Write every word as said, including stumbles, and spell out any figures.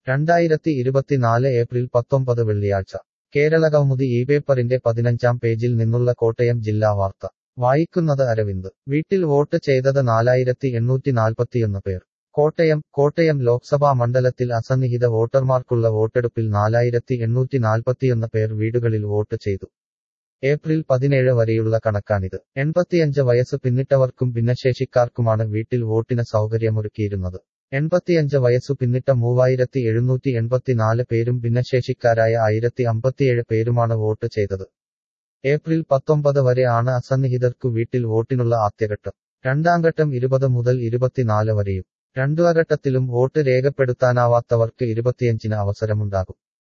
രണ്ടായിരത്തി ഇരുപത്തിനാല് ഏപ്രിൽ പത്തൊമ്പത് വെള്ളിയാഴ്ച കേരളകൗമുദി ഈ പേപ്പറിന്റെ പതിനഞ്ചാം പേജിൽ നിന്നുള്ള കോട്ടയം ജില്ലാ വാർത്ത വായിക്കുന്നത് അരവിന്ദ് വീട്ടിൽ വോട്ട് ചെയ്തത് നാലായിരത്തി എണ്ണൂറ്റി നാൽപ്പത്തിയൊന്ന് പേർ കോട്ടയം കോട്ടയം ലോക്സഭാ മണ്ഡലത്തിൽ അസന്നിഹിത വോട്ടർമാർക്കുള്ള വോട്ടെടുപ്പിൽ നാലായിരത്തി എണ്ണൂറ്റി നാൽപ്പത്തിയൊന്ന് പേർ വീടുകളിൽ വോട്ട് ചെയ്തു ഏപ്രിൽ പതിനേഴ് വരെയുള്ള കണക്കാണിത് എൺപത്തിയഞ്ച് വയസ്സ് പിന്നിട്ടവർക്കും ഭിന്നശേഷിക്കാർക്കുമാണ് വീട്ടിൽ വോട്ടിന് സൗകര്യമൊരുക്കിയിരുന്നത് എൺപത്തിയഞ്ച് വയസ്സു പിന്നിട്ട മൂവായിരത്തി എഴുന്നൂറ്റി എൺപത്തിനാല് പേരും ഭിന്നശേഷിക്കാരായ ആയിരത്തി അമ്പത്തിയേഴ് പേരുമാണ് വോട്ട് ചെയ്തത് ഏപ്രിൽ പത്തൊമ്പത് വരെ ആണ് അസന്നിഹിതർക്കു വീട്ടിൽ വോട്ടിനുള്ള ആദ്യഘട്ടം രണ്ടാംഘട്ടം ഇരുപത് മുതൽ ഇരുപത്തിനാല് വരെയും രണ്ടാംഘട്ടത്തിലും വോട്ട് രേഖപ്പെടുത്താനാവാത്തവർക്ക് ഇരുപത്തിയഞ്ചിന് അവസരമുണ്ടാകും